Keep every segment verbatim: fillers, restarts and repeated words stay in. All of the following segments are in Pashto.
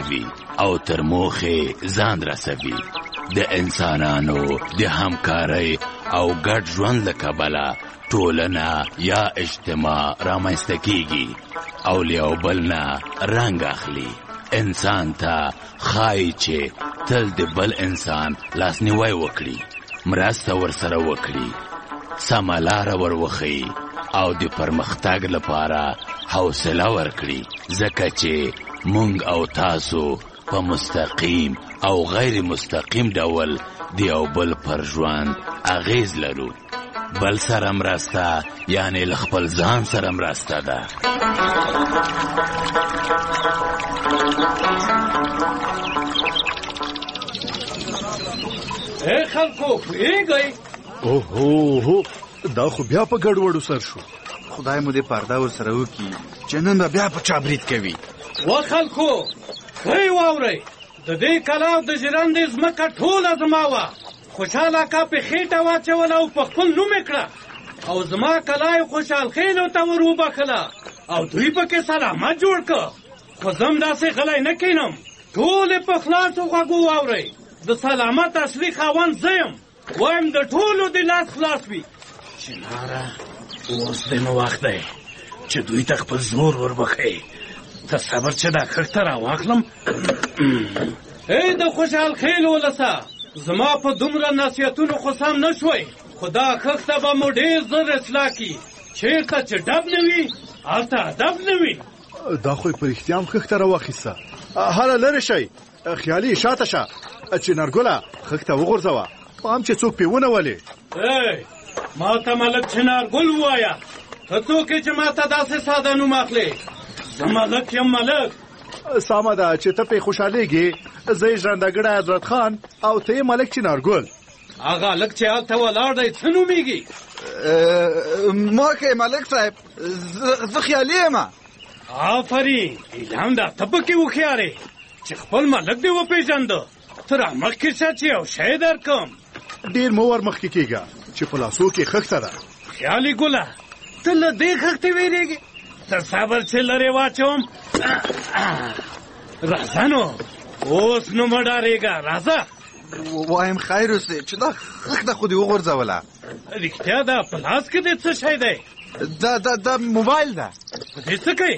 کوي او تر موخې ځان رسوي. د انسانانو د همکارۍ او ګډ ژوند له کبله ټولنه یا اجتماع رامنځته کیږي او له یو بل نه رنګ اخلي. انسان ته ښایي چې تل د بل انسان لاسنیوی وکړي، مرسته ورسره وکړي، سمه لاره ور وښیي او د پرمختګ لپاره حوصله ورکړي، ځکه چې مونږ او تاسو په مستقیم او غیر مستقیم ډول د یو بل پر ژوند اغیز لرو. بل سره مرسته یعنی له خپل ځان سره مرسته ده. اے خلکو پوهېږئ؟ اوهو دا خو بیا په ګډوډو سر شو. خدای مو دې پرده ورسره وکړي چې نن به بیا په چا برید کوي. و خلکو ښه واورئ، د دې کلا د ژرندې ځمکه ټوله زما وه. خوشحال اکا په خېټه واچوله او په خپل نوم یې کړه او زما کلا یې خوشحال خېلو ته ور وبخله او دوی پکې سلامت جوړ کړ. خو زم داسې غلی نه کینم، ټول یې په خلاصو غوږو واورئ. د سلامت اصلي خاوند زه یم، وایم د ټولو د لاس خلاص وي. چناره اوس د نو وخت دی چې دوی ته خپل زور وربښئ. ته صبر چې دا خښته راواخلم. ای د خوشحال خېل ولسه، زما په دومره نصیحتونو خو سم نه شوی، خو دا خښته به مو ډېر زر اصلاح کي. چېرته چې ډب نه وي هلته ادب نه وي. دا خو یې په رښتیا هم خښته راواخیسته. هله لرې شئ، خیالي شاته شه. چنارګله خښته وغورځوه، پام چې څوک پې ونولې. ای ما ته ملک چنارګل ووایه، ته څوک یې چې ما ته داسې ساده نوم اخلې؟ زه ملک یم ملک. سمه ده چې ته پې خوشحالېږې، زه یې ژرندهګړی حضرت خان او ته یې ملک چنارګل. هغه هلک چې هلته ولاړ دی څه نومېږي؟ ما که ملک صاحب زه خیالي یم. آفرین، ایلام دا ته پکې هوښیارې چې خپل ملک دې وپېژنده. ته را مخکې شه چې یو شی درکړم. ډېر مه ور مخکې کېږه چې په لاسو کې خښته ده. خیالي ګله، ته له دې خښتې وېرېږې؟ ته صبر چې لرې واچوم. راځه نو، اوس نو مه ډارېږه، راځه. وایم خیر اوسې چې دا خښته خو دې وغورځوله. رښتیا ده په لاس کې دې څه شی دی؟ دا دا دا موبایل ده. په دې څه کوي؟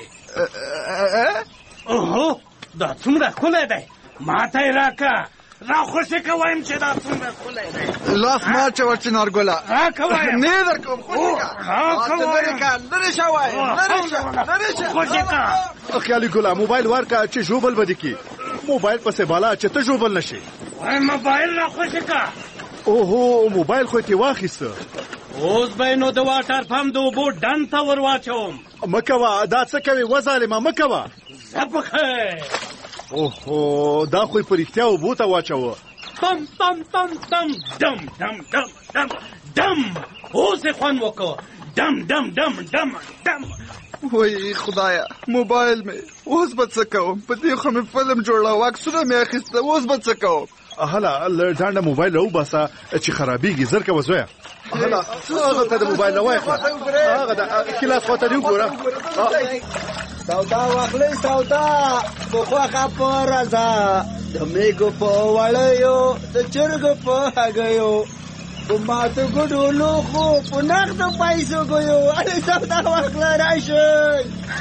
اوهو دا څومره ښکلی دی، ما ته یې راکړه. را خوشې که وایم چې دا څومره ښکلی دی. لاس مه اچوه چنارګله. راکړه وایم. نه یې درکوم. خوشې که لرې که لرې شه وایم، لرې شه لرې شه. خوشې که خیالي ګله موبایل ورکړه چې ژوبل به دې کړي. موبایل پسې بالا چې ته ژوبل نه شي. وایم موبایل را خوشې که. اوهو موبایل خو یې ترې واخیسته. اوس به نو د واټر پمپ د اوبو ډنډ ته ور واچوم. مه کوه، دا څه کوې وظالمه، مه کوه. زه په خیر. اوهو دا خو یې په رښتیا اوبو ته واچوه. تم تم تم تم دم دم دم دم دم. اوس یې خوند وکړه. دم دم دم دم دم. وای خدایا، موبایل مې اوس به څه کوم؟ په دې خو مې فلم جوړاوه، عکسونه مې اخیسته، اوس به څه کوم؟ هله له ځانه موبایل راوباسه چې خرابېږي. زر کوه زویه. هله هغه ته د موبایل نه وایخله، هغه د کلاس خواته دې وګوره. سودا واخلئ سودا، په خوښه په رضا، د مېږو په وړیو، د چرګو په هګیو، په ماتو ګوډو لوښو، په نغدو پیسو ګیو. اړې سودا واخله راشئ.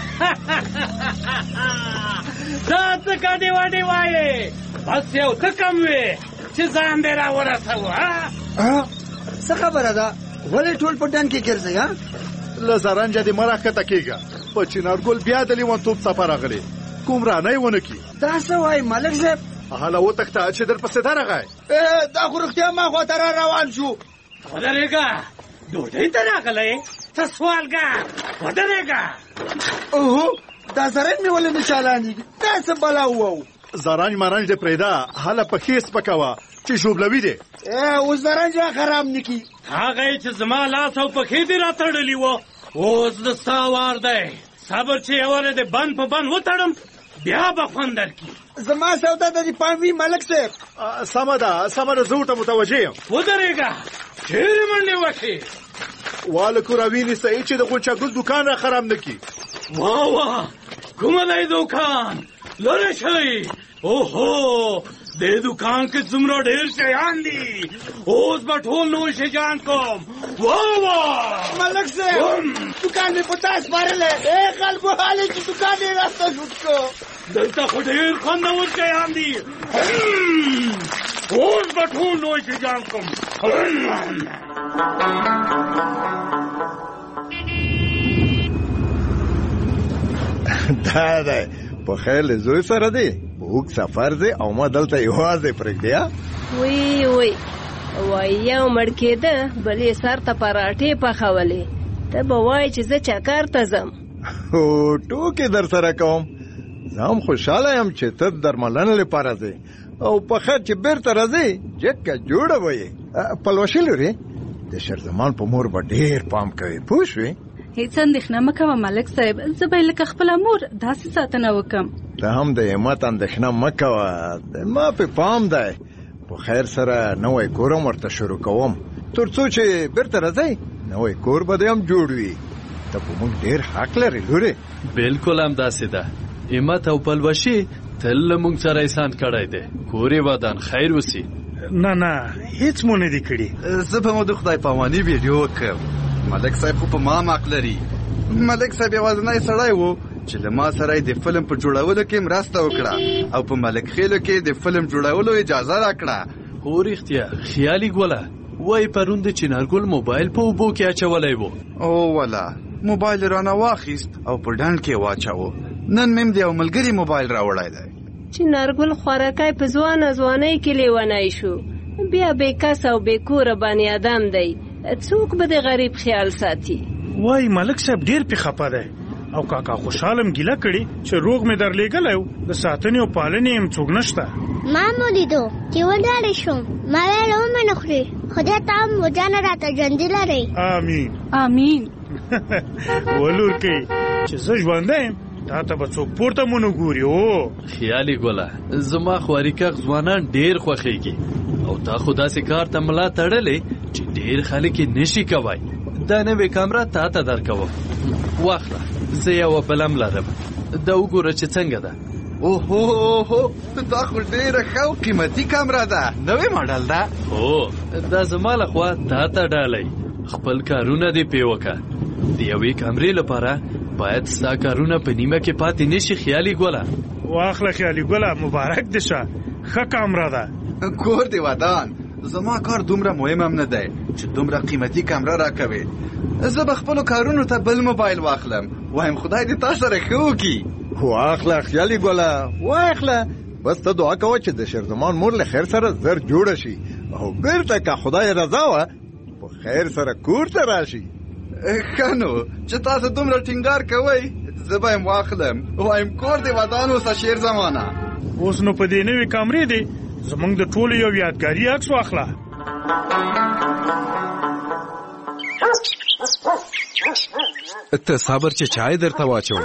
دا څه کډې وډې وایې؟ بس یو څه کم وې چې ځان دې را ورسوه. څه خبره ده؟ ولې ټول په ډنډ کې ګرځئ؟ له زرنجه دې مه راښکته کېږه. په چنارګل بیا د لیونتوب څپه راغلې، کوم رانه یې ونه کړي. دا څه وایي ملک صاحب؟ هله وتښته چې درپسې درغی. دا خو رښتیا ما خواته را روان شو. ودرېږه، ډوډۍ ته راغلی؟ ته سوالګر، ودرېږه. اوهو دا زرنج مې ولې نه چالانېږي؟ دا څه بلا ووو؟ زرنج مرنج دې پرېږده، هله پښې سپکوه چې ژوبلوي دې. اوس زرنج را خراب نه کړي. هغه یې چې زما لاس او پښې دې را تړلي وو، اوس د ستا وار دی. صبر چې یوه دې بند په بند وتړم، بیا به خوند درکړي. زما سودا د دې پام وي ملک صاحب. سمه ده سمه ده، زه ورته متوجه یم. ودرېږه، چېرې منډې وکړې؟ والکو راوینیسئ چې د غونچهګل دوکان را خراب نه کړي. واه واه، کومه دی دوکان؟ لرې شئ، اوهو دې دکان کې څومره ډېر شیان دي اوس به ټول نوي شیان کوم واه واه ملک صاحب دکان مې په تا سپارلی ای خلکو حالې چې دکان یې راسته شوټ کړو دلته خو ډېر خوندور شیان دي اوس به ټول نوي شیان کوم دا دی په خیر له زوی سره دی اوږد سفر دی او ما دلته یوازې پرېږدی وی وی وای یو مړ کېده بلې سر ته پراټې پخولې ته به وایې چې زه چکر ته ځم هو ټوکې در سره کوم زه هم خوشحاله یم چې ته درملنې لپاره ځې او په خیر چې بیرته راځې جګه جوړه به یې پلوشي لرې د شیرزمان په مور به ډېر پام کوي پوه شوې هیڅ اندېښنه مه کوه ملک صاحب زه به یې لکه خپله مور داسې ساتنه وکړم ته هم د همت اندېښنه مه کوه ما پې پام دی په خیر سره نوی کور هم ورته شروع کوم تر څو چې بیرته راځئ نوی کور به دې هم جوړ وي ته په موږ ډېر حق لرې لورې بالکل همداسې ده همت او پلوشي تل له موږ سره احسان کړی دی کور یې ودان خیر وسي نه نه هیڅ مو نه دي کړي زه به مو د خدای پاماني ویډیو وکړم ملک صاحب خو په ما حق لري ملک صاحب یوازینی سړی و چې له ما سره د فلم په جوړولو کې مرسته وکړه او په ملک خیلو کې د فلم جوړولو اجازه راکړه هو رښتیا خیالي ګوله وای پرون د چنارګل موبایل په اوبو کې اچولی و او ولا موبایل رانه واخیست او په ډنډ کې واچاوه نن مې د یو ملګري موبایل راوړی دی چنارګل خوارکی په ځوانه ځوانۍ کې لیونی شو بیا بې کس او بې کوره بني ادم دی څوک به د غریب خیال ساتي وای ملک صاحب ډېر پې خفه دی او کاکا خوشحالم ګیله کړي چې روغ مې درلېږلی و د ساتنې او پالنې یم څوک نشته ما مو لیدو چې ولاړې شوم ما ویل ومې نه خوري خدای ته هم وجانه راته ژوندي لرئ امین امین ولورکۍ چې زه ژوندی یم تا ته به څوک پورته مو نه ګوري او خیالي ګوله زما خواريکاغ ځوانان ډېر خوښېږي او تا خو داسې کار ته ملا تړلې چې ډېر خلک یې نشي کوی دا نوې کامره تا ته درکوم واخله زه یوه بلم لرم دا وګوره چې څنګه ده اوهو اوهو دا خو ډېره ښه او قیمتي کامره ده نوې ماډل ده هو دا زما لخوا تا ته ډالۍ خپل کارونه دې پې وکړه د یوې کامرې لپاره باید ستا کارونه په نیمه کې پاتې نشي خیالي ګوله واخله خیالي ګوله مبارک دې شه ښه کامره ده کور دې ودان زما کار دومره مهم هم نه دی چې دومره قیمتي کامره راکوي زه به خپلو کارونو ته بل موبایل واخلم وایم خدای دې تا سره ښه وکړي واخله خیالي ګوله واخله بس ته دعا کوه چې د شیرزمان مور له خیر سره زر جوړه شي او بیرته که خدای رضا وه په خیر سره کور ته راشي ښه نو چې تاسو دومره ټینګار کوئ زه به یم واخلم وایم کور دې ودان اوسه شیرزمانه اوس نو په دې نوې کامرې دی زمونږ د ټولو یو یادګاري عکس واخله ته صبر چې چای درته واچوم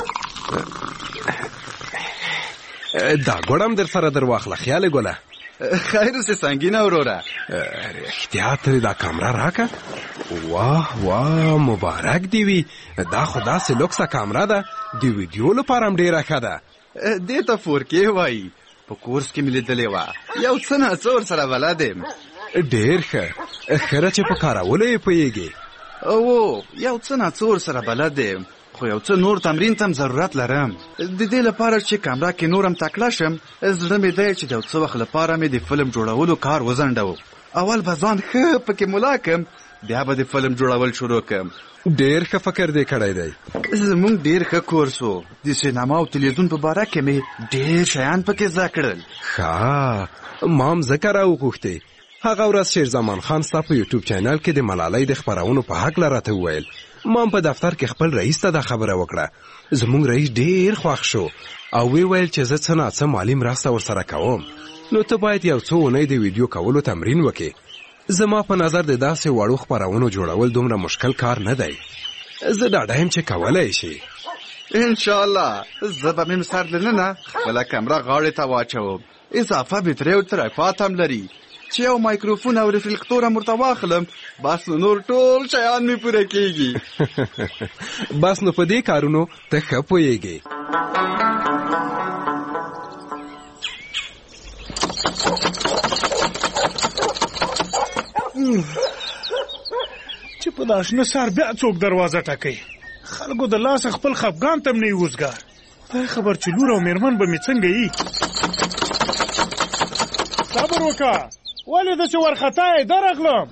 دا ګوړم در سره در واخله خیال ګوله خیر اوسې سنګینه وروره احتیاط دا کامره راکه واه واه مبارک دی وي دا خو داسې لوکسه کامره ده د ویډیو لپاره هم ډېره ښه ده دې ته فور کې وایي په کورس کې مې لیدلې وه یو څه ناڅه ورسره بلد یم ډېر ښه ښه چې په کارولو یې پوهېږې او یو څه ناڅه ورسره بلد یم خو یو څه نور تمرین ته هم ضرورت لرم د دې لپاره چې کامره کې نور هم تکړه شم زړه مې دی چې د یو څه وخت لپاره مې د فلم جوړولو کار وځنډوم اول به ځان ښه پکې ملا کړم بیا به د فلم جوړول شروع کړم ډېر ښه فکر دې کړی دی زموږ ډېر ښه کورس و د سینما او تلویزیون په باره کې مې ډېر شیان پکې زده کړل ښه ما هم ځکه راوغوښتې هغه ورځ شیرزمان خان ستا په یوټیوب چینل کې د ملالۍ د خپرونو په هکله راته وویل ما هم په دفتر کې خپل رئیس ته دا خبره وکړه زموږ رئیس ډېر خوښ شو او وی ویل چې زه څه ناڅه مالي مرسته ورسره کوم نو ته باید یو څو اونۍ د ویډیو کولو تمرین وکړې زما په نظر د داسې وړو خپرونو جوړول دومره مشکل کار نه دی زه ډاډه یم چې کولی شي انشاءالله زه به مې سر دننه خپله کمره غاړې ته واچوم اضافه بطرۍ او تریفات هم لري چې یو مایکروفون او ریفلیکتور هم ورته واخلم بس نو نور ټول شیان مې پوره کېږي بس نو په دې کارونو ته ښه پوهېږې چې په دا شنه سهار بیا څوک دروازه ټکوي. خلکو د لاسه خپل خفګان ته م نه یي وزګار. خدای خبر چې لور او مېرمن به مې څنګه یي. صبر وکړه، ولې ده چې ورخطا یې درغلم.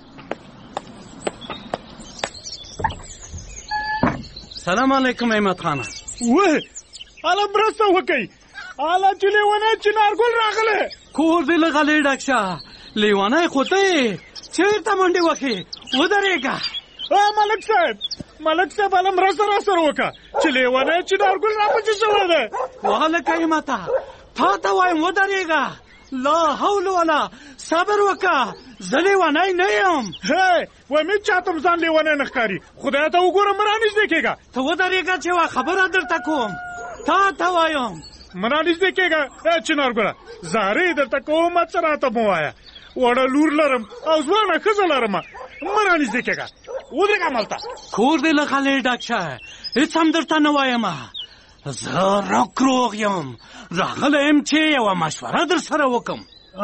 سلام علیکم احمد خانه. وه اله مرسته وکئ، اله چې لیونی چنارګل راغلی. کور دې له غلې ډک شه، لیونی خو ته یې چېرته منډې وکړې؟ ودرېږه. ملک صاحب ملک صاحب اله مرسته را سره وکړه چې لیونی چنارګل راپسې شوی دی. وهلکه احمده تا ته وایم ودرېږه. لا حول ولا صبر وکړه، زه لیونی نه یم. هی وایي مې چاته م ځان لیونی نه ښکاري. خدای ته وګوره مه رانږدې کېږه. ته ودرېږه چې یوه خبره درته کوم. تا ته وایم مه رانږدې کېږه. چنارګله زارۍ درته کوم، څه راته مه وایه. وړه لور لرم او ځوانه ښځه لرم، مه رانږدې کېږه. ودرېږه همالته. کور دې له غلې ډک شه، هېڅ هم درته نه وایم. زه روغ روغ یم، راغلی یم چې یوه مشوره در سره وکړم.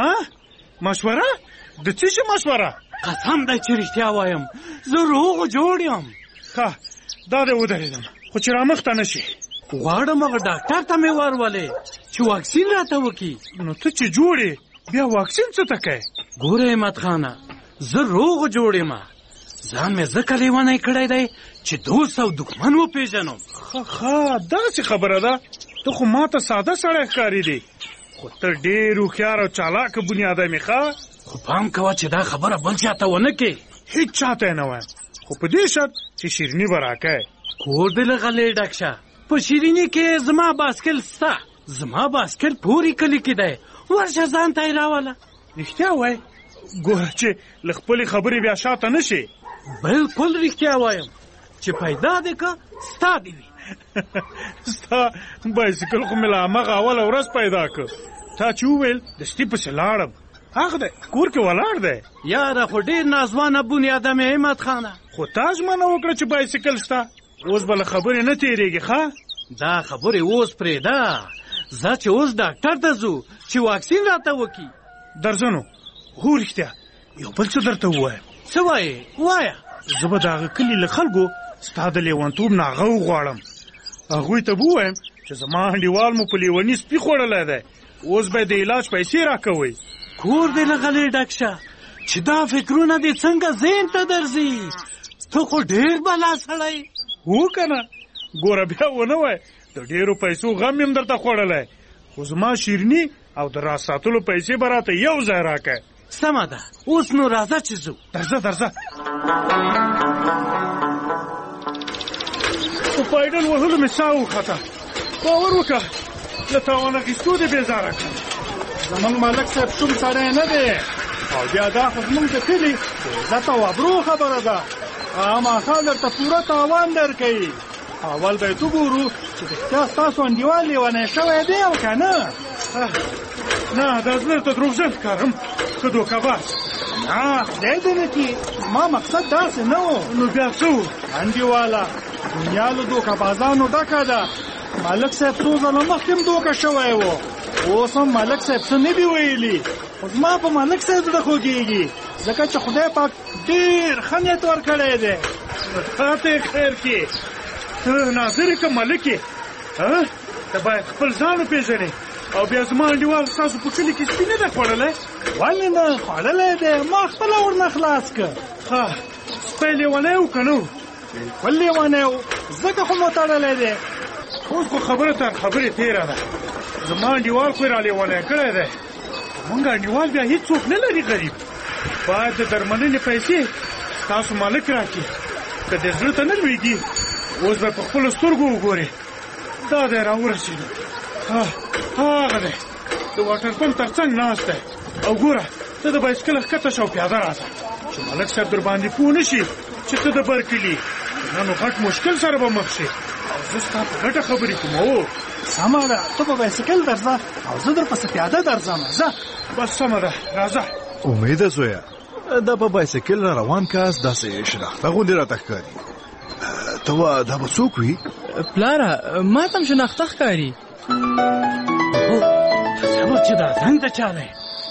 مشوره؟ د څه شي مشوره؟ قسم دی چې رښتیا وایم، زه روغ جوړ یم. ښه دا دی ودرېدم، خو چې رامخته نه شي. غواړم هغه ډاکټر ته مې ورولې چې واکسین راته وکړي. نو ته چې جوړ یې بیا واکسین څه ته کوې؟ ګوره احمد خانه، زه روغ جوړ یم. ځان مې ځکه لیونی کړی دی چې دوست او دښمن وپېژنم. ښه ښه داسې خبره ده. ته خو ما ته ساده سړی ښکارېدې، خو ته ډېر هوښیار او چالاکه بنیاده مې. ښه خو پام کوه چې دا خبره بل چا ته ونه کې. هېڅ چا ته یې نه وایم، خو په دې شرط چې شیریني به راکوې. کور دې له غلې ډک شه. په شیریني کې زما باسکل سته. زما باسکل پورې کلي کې دی، ورشه ځان ته یې راوله. رښتیا وایې؟ ګوره چې له خپلې خبرې بیا شاته نه شي. بلکل رښتیا وایم چې پیدا دې که ستا دې وي. ستا بایسکل خو مې له همغه اوله ورځ پیدا که. تا چې وویل دستي پسې لاړم. هغه دی کور کې ولاړ دی. یاره خو ډېر ناځوانه بنیاده مې احمد خانه. خو تا ژمنه وکړه چې بایسکل ستا. اوس به له خبرې نه تېرېږي. ښه دا خبرې اوس پرېږده. زه چې اوس ډاکټر ته ځو چې واکسین راته وکړي. درځه نو. هو رښتیا یو بل څه درته ووایم. څه وایې؟ وایه. زه به د هغه کلي له خلکو ستا د لیونتوب نه هغه وغواړم. هغوی ته به ووایم چې زما انډیوال مو په لیوني سپي خوړلی دی، اوس به یې د علاج پیسې راکوئ. کور دې له غلې ډک شه چې دا فکرونه دې څنګه ذهن ته درځي. ته خو ډېر بلا سړی. هو که نه؟ ګوره بیا ونه وایه د ډېرو پیسو غم یم درته خوړلی، خو زما شیریني او د راز ساتلو پیسې به راته یو ځای راکړه. سمه ده، اوس نو راځه چې ځو. درځه درځه. په پایډل وهلو مې ساه وخته. باور وکړه له تاوان اخیستو دې بېزاره کړم. زموږ ملک صاحب شوم سړی نه دی، او بیا دا خو زموږ د کلي د عزت او ابرو خبره ده. خامخا درته پوره تاوان درکوي. اول به یې وګورو چې رښتیا ستاسو انډیوال لیونی شوی دی او که نه. نه دا زه درته دروغجن ښکارم، ښه دوکهباز. نه خدای دې نه کړي، ما مقصد داسې نه و. نو بیا څه و؟ انډیواله دنیا له دوکهبازانو ډکه ده. ملک صاحب څو ځله مخکې هم دوکه شوی و، اوس هم ملک صاحب څه نه دي ویلي. خو زما په ملک صاحب زړه خوږېږي، ځکه چې خدای پاک ډېر ښه نیت ورکړی دی. تا ته یې خیر کړي. ته ناظر یې که ملک یې؟ ته باید خپل ځان وپېژنې. او بیا زما انډیوال ستاسو په کلي کې سپي نه دی خوړلی؟ ولې نه خوړلی دی، ما خپله ورنه خلاص که. ښه سپی لیونی و که نه و؟ بلکل لیونی و، ځکه خو مو تړلی دی. اوس خو خبره تر خبرې تېره ده. زما انډیوال خو یې را لیونی کړی دی. زمونږ انډیوال بیا هېڅوک نه لري غریب. باید د درملنې پیسې ستاسو مالک راکړي. که دې زړه ته نه لوېږي اوس به په خپلو سترګو وګورې. دا دی را ورسېدو. هغه دی د واټر پمپ تر څنګ ناست دی. او ګوره ته د بایسکل ښکته شه او پیاده راځه چې ملک صاحب در باندې پوه نه شي چې ته د برکلي. نه نو غټ مشکل سره به مخ شي. او زه ستا په ګټه خبرې کوم. هو سمه ده، ته په بایسکل درځه او زه در پسې پیاده درځم. ځه بس سمه ده راځه. امیده زویه دا په بایسکل را روان کاس داسې شناخته غوندې راته ښکاري. ته وا دا به څوک وي؟ پلاره ما ته هم شناخته ښکاري. تصور چې دا زنګ د چا دی؟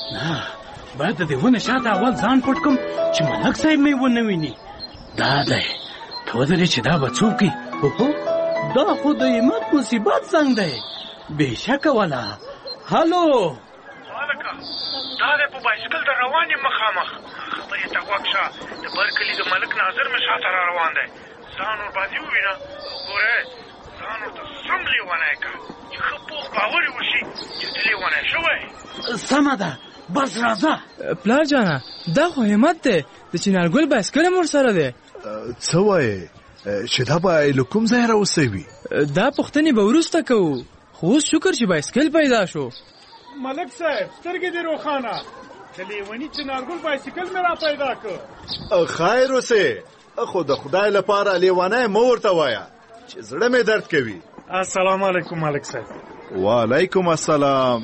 نه باید د دې ونې شاته اول ځان پټ کړم چې ملک صاحب مې ونه ویني. دا دی ته ودرې چې دا به څوک وي. اوهو دا خو د همت مصیبت څنګ دی بېشکه ولا. هلو مالکه دا دی په بایسکل د روانې مخامخ خبرې ته غوږ شه. د بر کلي د ملک ناظر مې شاته را روان دی. ځان ورباندې ووینه ګوره ځان ورته سم لیونی که چې ښه پوخ باورې وشي چې ته لیونی شوی. سمه ده بس راځه. پلار جانه دا خو همت دی د چنارګل بایسکل هم ورسره دی. څه وایې چې دا به له کوم ځای راوسوي؟ دا پوښتنې به وروسته کوو خو اوس شکر چې بایسکل پیدا شو. ملک صاحب سترګې دې روښانه د لیوني چنارګل بایسکل مې را پیدا کړ. خیر اوسې خو د خدای لپاره لیونی مه ورته وایه چې زړه مې درد کوي. السلام علیکم ملک صاحب. وعلیکم السلام.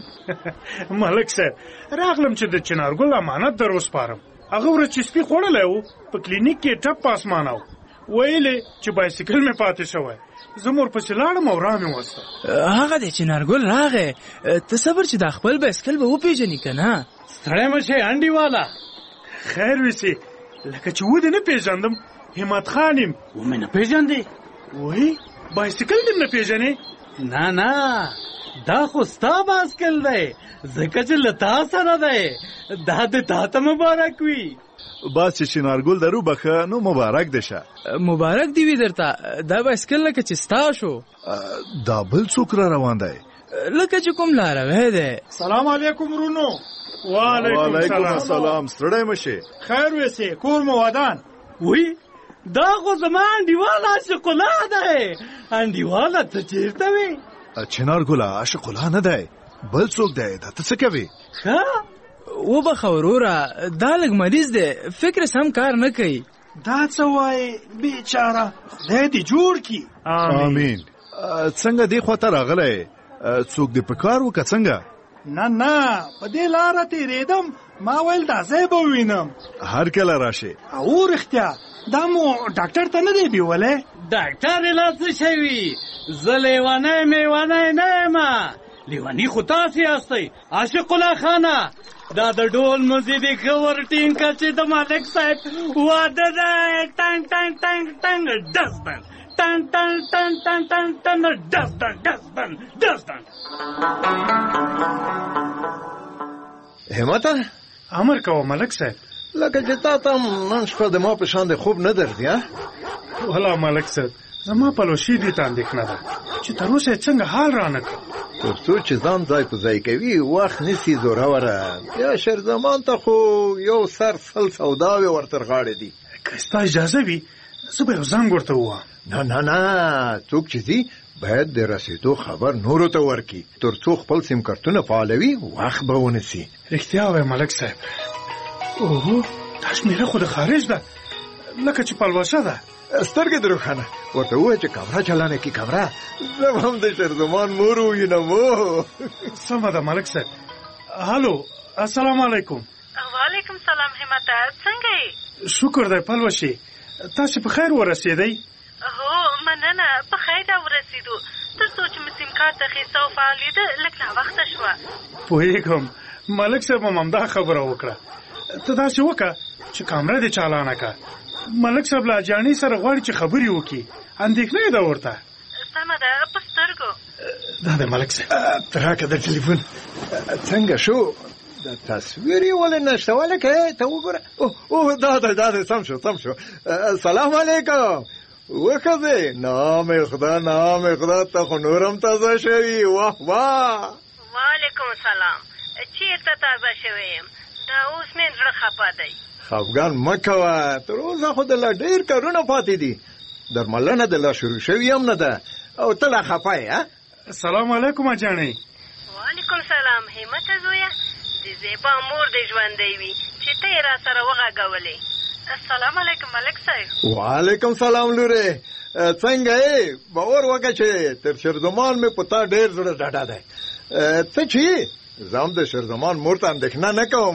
ملک صاحب راغلم چې د چنارګل امانت در وسپارم. هغه ورځ چې سپي خوړلی و په کلینیک کې ټپ په اسمانه و ویلې چې بایسکل مې پاتې شوی. زه مور پسې لاړم او را مې وسته. هغه دی چنارګل راغی. ته صبر چې دا خپل بایسکل به وپېژني که نه. ستړی مه شې انډي والا. خیر وسې لکه چې ودې نه پېژندم همت خان یم. ومې نه پېژندې؟ وایي بایسکل دې نه پېژنې؟ نه نه دا خو ستا بایسکل دی ځکه چې له تا سره دی. دا د تا ته مبارک وي. بس چې چنارګل درو بخه نو مبارک دی شه. مبارک دی وي درته. دا بایسکل لکه چې ستا شو. دا بل څوک را روان دی لکه چې کوم لاروی دی. سلام علیکم ورونو. وعلیکم السلام. ستړی مه شې. خیر وسې کور مو ودان. وی دا خو زما انډیواله عاشق الله دی. انډیواله ته چېرته وې؟ چنارګله عاشق الله نه دی بل څوک دی. دا ته څه کوې؟ ښه وبخه وروره دا لږ مریض دی فکر سم کار نه کوي. دا څه وایې بیچاره خدای دې جوړ کړي. آمین. څنګه دې خواته راغلی څوک دې په کار و که څنګه؟ نه نه په دې لاره تېرېدم ما ویل دا ځای به ووینم. هر کله راشې. او رښتیا دا مو ډاکټر ته نه دی بیولی؟ ډاکټر یې لا څه شی وي. زه لیونی میونی نه یم. لیوني خو تاسې یاستئ عاشق الله خانه. دا د ډول مزیدې ښه ورټینګ کړه چې د ملک صاحب واده دی. ټنګ ټنګ ټنګ ټنګ ډزبن ټنګ ټنګ ټنګ ټنګ ټنګ ټنګ ډزبن ډزبن ډزبن. همته امر کوه ملک صاحب. لکه چې تا ته نن شپه د ما په شان د خوب نه درځي. والا ملک صاحب زما پلوشي دې ته اندېښنه ده چې تر اوسه یې څنګه حال را نه کړ. تر څو چې ځان ځای په ځای کوي وخت نیسي زوروره. یا شیرزمان ته خو یو سر سل سوداوې ورتر غاړې دي. که ستا اجازه وي زه به یو زنګ ورته ووایم. نه نه نه څوک چې ځي باید د رسېدو خبر نورو ته ورکړي تر څو خپل سیم کارتونه فعالوي وخت به ونیسي. رښتیا وایې ملک صاحب. اوهو دا شمېره خو د خارج ده لکه چې پلوشه ده. سترګې دې روښانه ورته ووایه چې کمره چلانه کړي کمره. زه به هم د شیرزمان مور ووینم. سمه ده ملک صاحب. هلو السلام علیکم. وعلیکم سلام همته څنګه یې؟ شکر دی پلوشې تاسې په خیر ورسېدئ؟ هو مننه په خیر راورسېدو تر څو چې مې سیم کارت اخیسته او فعالېده لږ ناوخته شوه. پوهېږم ملک صاحب هم همدا خبره وکړه. ته داسې وکړه چې کامره دې چالانه کړه. ملک صاحب له اجانۍ سره غواړي چې خبرې وکړي. اندېښنه یې ده ورته. سمه ده په سترګو. دا دی ملک صاحب راکړه د ټلیفون. څنګه شو د تصویر یې ولې نشته ولکه ته وګوره. اوه دا دی دا دی سم شو سم شو. سلام علیکم. وښځې نام خدا نام خدا ته خو نورم تازه شوي. واه واه. وعلیکم سلام. چېرته تازه شوی یم؟ دا اوس مې زړه خفه دی. خفګان مه کوه تر اوسه خو د لا ډېر کارونه پاتې دي. درملنه د لا شروع شوي هم نه ده او ته لا خفه یې. السلام علیکم اجانۍ. وعلیکم سلام همته زویه. د زیبا مور دې ژوندی وي چې ته یې را سره وغږولې. السلام علیکم ملک صاحب. وعلیکم سلام لورې څنګه یې؟ باور وکړه چې تر شیرزمان مې په تا ډېر زړه ډاډه دی. څه چې زه هم د شیرزمان مور ته اندېښنه نه کوم.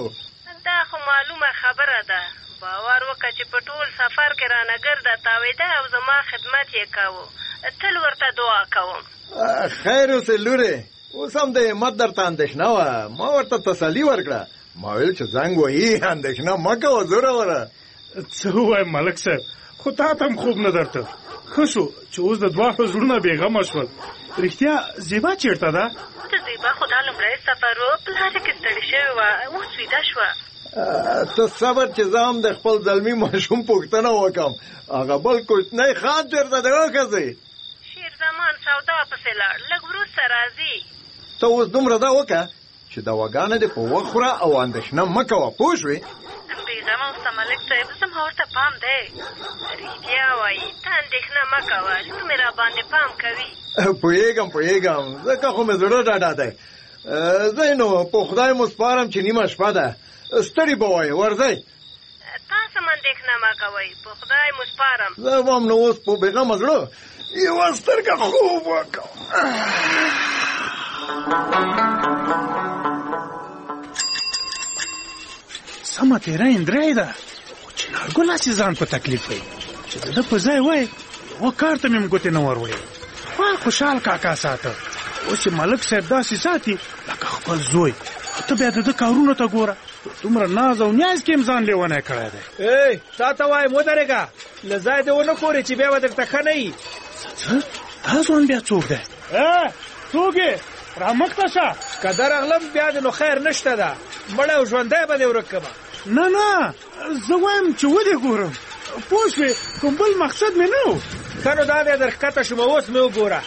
دا خو معلومه خبره ده. باور وکړه چې په ټول سفر کې رانه ګرده تاوېده او زما خدمت یې کوو. تل ورته دعا کوم. خیر اوسې لورې اوس هم د همت درته اندېښنه وه. ما ورته تسلي ورکړه، ما ویل چې زنګ وهي اندېښنه مه کوه زوروره. څه ووایم ملک صاحب، خو تا ته هم خوب نه درته. ښه شو چې اوس د دواړو زړونه بېغمه شول. رښتیا زیبا چېرته ده؟ د زیبا خو دا لومړی سفر و، په لاره کې ستړې شوې وه، اوس ویده شوه. ته صبر چې زه هم د خپل زلمي ماشوم پوښتنه وکړم. هغه بل کوچنی خان چېرته دی وښځې؟ شیرزمان سودا پسې لاړ، لږ وروسته راځي. ته اوس دومره دا وکړه چې دواګانې دې په وخت خوره او اندېښنه مه کوه، پوه شوې؟ بېغمه اوسه ملک صاحب، زما ورته پام دی. رښتیا وایي، ته اندېښنه مه کوه، لور مې را باندې پام کوي. پوهېږم پوهېږم، ځکه خو مې زړه ډاډه دی. ځئ نو، په خدای مو سپارم چې نیمه شپه ده، ستړي به وایې، ورځئ. تاسو هم اندېښنه مه کوئ، په خدای مو سپارم. زه به هم نو اوس په بېغمه زړه یوه سترګه خوب وکړم. سمه تېره اندرۍ ده، خو چې نارګل هسې ځان په تکلیف وي چې د ده په ځای وای یوه کار ته مې هم ګوتې نه ور وړې. خوا خوشحال کاکا ساته، اوس چې ملک صاحب داسې ساتي لکه خپل زوی. ته بیا د ده کارونو ته ګوره، دومره ناز او نیاز کې هم ځان لیونی کړی دی. ای تا ته وایم ودرېږه، له ځای دې ونه ښورې چې بیا به درته ښه نه وي. څه دا ځوان بیا څوک دی؟ څوک یې؟ رامخته شه. که درغلم بیا دې نو خیر نشته ده، مړی او ژوندی به دې ورک کړمه. نه نه، زه وایم چې ودې ګورم، پوه شوې؟ کوم بل مقصد مې نه و. ښه نو دا دی در ښکته شوم، اوس مې وګوره.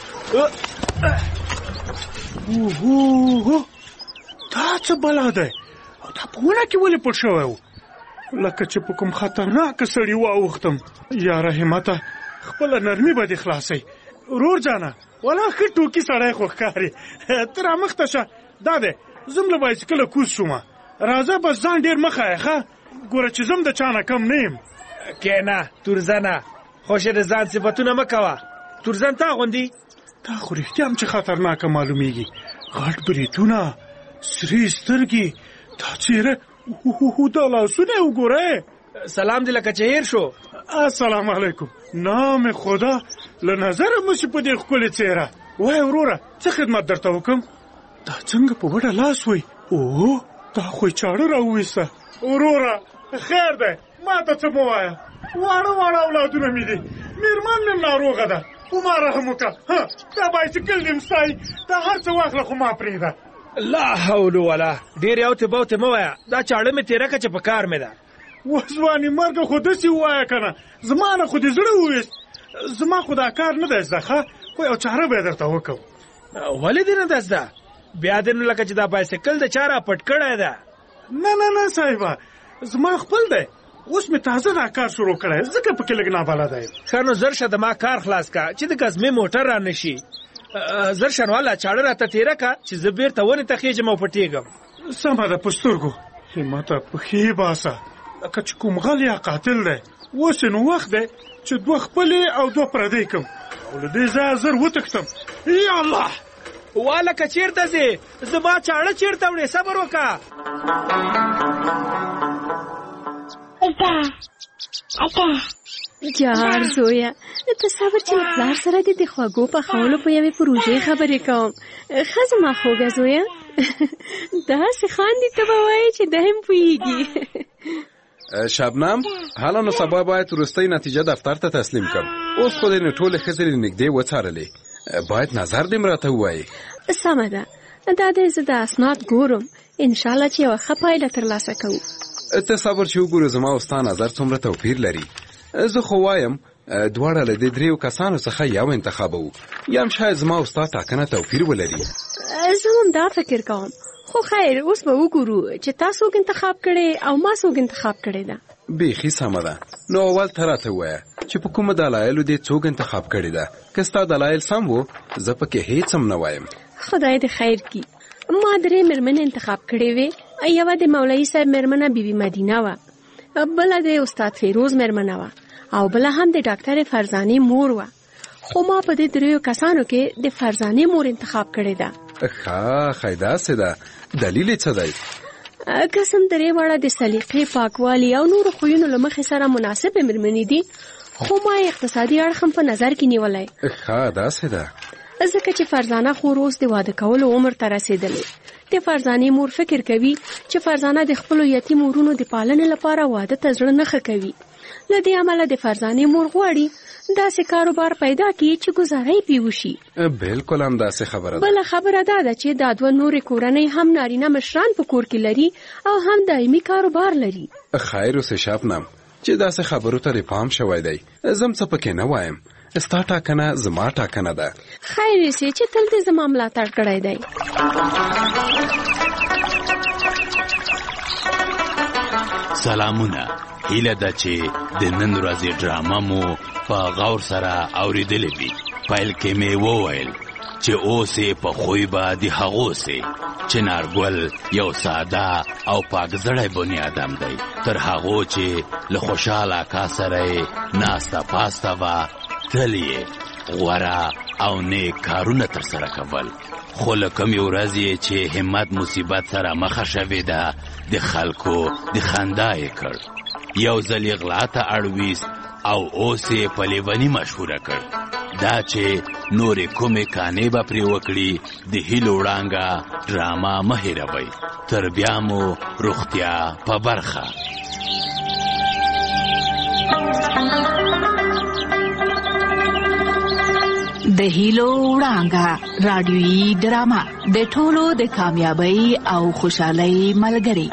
اوهو، دا څه بلا دی؟ او دا په ونه کې ولې پټ شوی و؟ لکه چې په کوم خطرناکه سړي واوښتم. یاره همته، خپله نرمي به دې خلاصئ. ورور جانه، والا ښه ټوکي سړی خو ښکارې. ته رامخته شه. دا دی، زم له بایسکله کوز شومه. راځه بس ځان ډېر مه ښایه ښه، ګوره چې زم د چا نه کم نه یم. کېنه تورزنه، خوښې د ځان صفتونه مه کوه. تورزن تا غوندي؟ دا خو رښتیا هم چې خطرناکه معلومیږي. غټ بریتونه، سرې سترګې، دا څېره، دا لاسونه یې وګوره. سلام دې لکه چې هېر شو. السلام علیکم. نام خدا، له نظره مو شي په دې ښکلې څېره. وای وروره، څه خدمت درته وکړم؟ دا څنګه په وډه لاس وی؟ اوه، دا خو یې چاړه راوویسته. وروره خیر دی، ما ته څه مه وایه، واړه واړه اولادونه مې دي، مېرمن مې ناروغه ده، خو ما رحم وکړه. دا بایسکل دې مسای، دا هر څه واخله خو ما پرېږده. لا حول ولا، ډېر یوتې بوتې مه وایه، دا چاړه مې تېره کړه چې په کار مې ده. وځوانې مرګه خو داسې ووایه که نه، زما نه خو دې زړه وویست. زما خو دا کار نه دی زده ښه، خو یو چاره به یې درته وکړم. ولې دې نه ده زده؟ بیا دې نو لکه چې دا بایسکل د چا را پټ کړی ده. نه نه نه صاحبه، زما خپل دی، اوس مې تازه دا کار شروع کړی، ځکه پکې لږ نابلده یم. ښه نو زر شه د ما کار خلاص که چې د ګزمې موټر را نه شي. زر شنواله چاړه راته تېره که چې زه بېرته ونې ته خېږم او پټېږم. سمه ده، په سترګو همته پښې باسه، لکه چې کوم غل یا قاتل دی. اوس نو وخت دی چې دوه خپلې او دوه پردۍ کړم او له دې ځایه زر وتښتم. یا الله، والکه چېرته ځې؟ زما چاړه چېرته وړې؟ صبر وکړه. جار زویه، ته صبر چې له پلار سره دې د خوږو پخولو په یوې پروژې خبرې کوم. ښه زما خوږه زویه، داسې خاندي ته به وایې چې ده هم پوهېږي. شبنم، حالا نو سبا باید وروستۍ نتیجه دفتر ته تسلیم کړم. اوس خو دې نو ټولې ښځې نږدې وڅارلې، باید نظر دې م راته ووایې. سمه ده، دا دی زه د اسناد ګورم، انشاءالله چې یوه ښه پایله ترلاسه کوو. ته صبر چې وګورو زما او ستا نظر څومره توپیر لري. زه خو وایم دواړه له دې دریو کسانو څخه یو انتخابوو، یا هم شاید زما او ستا ټاکنه توپیر ولري. زه هم دا فکر کوم، خو خیر اوس به وګورو چې تا څوک انتخاب کړی او ما څوک انتخاب کړی ده. بیخي سمه ده. نو اول ته راته ووایه چې په کومه دلایلو دې څوک انتخاب کړی ده. که ستا دلایل سم وو، زه پکې هیڅ هم نه وایم. خدای دې خیر کړي. ما درې مېرمنې انتخاب کړې وې، یوه د مولوي صاحب مېرمنه بیبي مدینه وه، بله د استاد فیروز مېرمنه وه، او بله هم د ډاکټر فرزانې مور وه. خو ما په دې دریو کسانو کې د فرزانې مور انتخاب کړې ده. ښه ښه، داسې ده. دلیل یې څه دی؟ قسم درې واړه د سلیقې، پاکوالي او نورو خویونو له مخې سره مناسبې مېرمنې دي، خو ما اقتصادي اړخ هم په نظر کې نیولی. ښه داسې ده. ځکه چې فرزانه خور اوس د واده کولو عمر ته رسېدلې. د فرزانې مور فکر کوي چې فرزانه د خپلو یتیم ورونو د پالنې لپاره واده ته زړه نه ښه کوي. له دې امله د فرزانې مور غواړي داسې کاروبار پیدا کړي چې ګزاره یې پې وشي. بالکل همداسې خبره ده. بله خبره دا ده چې دا دوه نورې کورنۍ هم نارینه مشران په کور کې لري او هم دایمي کاروبار لري. خیر اوسې شبنم چې داسې خبرو ته پام شوی دی. زم څه پکې نه وایم، ستا ټاکنه زما ټاکنه ده. خیر یې چې تل دې زما ملاتړ کړی دی. سلامونه. هیله ده چې د نن ورځې ډرامه مو په غور سره اورېدلې وي. پیل کې مې وویل چې اوس یې په خوی به د هغو سې چې نارګل یو ساده او پاکزړی بني آدم دی، تر هغو چې له خوشحال اکا سره یې ناسته پاسته وه، تل یې غوره او نیک کارونه ترسره کول. خو له کومې ورځې چې همت مصیبت سره مخه شوې ده، د خلکو د خندا یې کړ، یو ځل یې غلا ته اړویست او اوس یې په لیوني مشهوره کړ. دا چې نورې کومې کانې به پرې وکړي، د هیلو وړانګه ډرامه مه هېروئ. تر بیا مو روغتیا په برخه. د هیلو وړانګه رادیویي ډرامه د ټولو د کامیابۍ او خوشحالۍ ملګرې.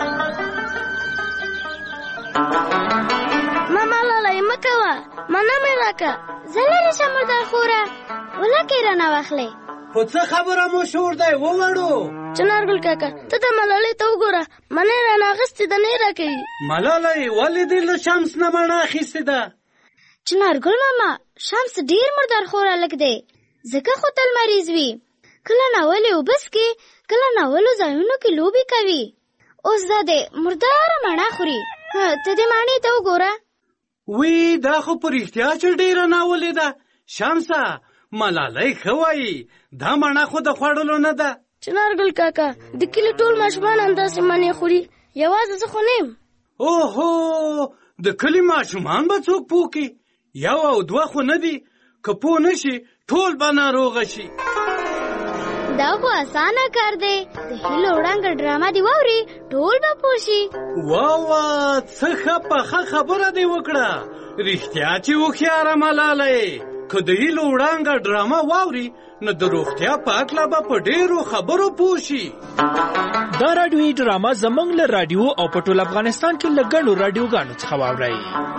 ماما لالی مکوه، منه مې راکه، زه لرې شم مردار خوره، ولکې رانه واخلې. خو څه خبره مو شور دی ووړو؟ چنارګل کاکا ته د ملالۍ ته وګوره، منه یې رانه اخیستې ده، نه یې راکوي. ملالۍ ولې دې له شمس نه مڼه اخیستې ده؟ چنارګل ماما شمس ډیر مردار خور هلک دی، ځکه خو تل مریض وي. کله ناولې اوبه څښي، کله ناولو ځایونو کې لوبې کوي. اوس دا دی مرداره مڼه خوري. ته دې مڼې ته وګوره. وی دا خو په رښتیا چې ډیره ناولې ده. شمسه ملالۍ ښه وایي، دا مڼه خو د خوړلو نه ده. چنارګل کاکا د کلي ټول ماشومان همداسې مڼې خوري، یوازې زه خو نه یم. اوهو د کلي ماشومان به څوک پوه کړي؟ یو او دوه خو نه دي، که پوه نه شي ټول به ناروغه شي. دا خو اسانه کار دی، د هیلو وړانګه ډرامه دې واوري، ټول به پوه شي. واه واه څه ښه پخه خبره دې وکړه. رښتیا چې هوښیاره ملالۍ، که د هیلو وړانګه ډرامه واوري نو د روغتیا په هکله به په ډېرو خبرو پوه شي. دا راډیویي ډرامه زموږ له راډیو او په ټول افغانستان کې له ګڼو راډیوګانو څخه واورئ.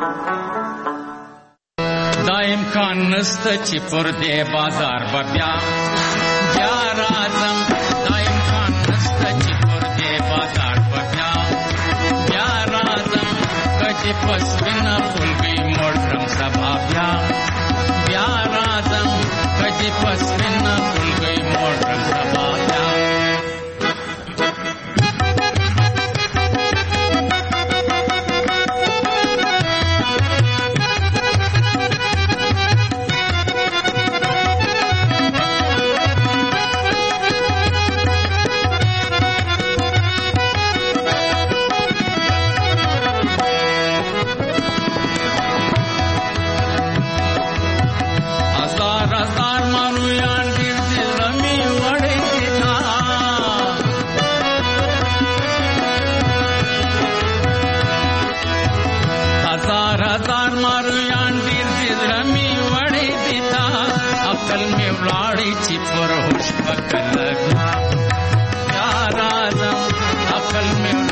دا امکان نسته چې پر دې بازار به بیا بیا راځم. دا امکان نسته چې پر دې بازار به بیا بیا راځم. که چې په سپینه خولګۍ موړ کړم سبا بیا بیا راځم. که چې په سپینه خولګۍ موړ کړم سبا بیا. چې پر هوش پکل بیا بیا راځم. عقل مې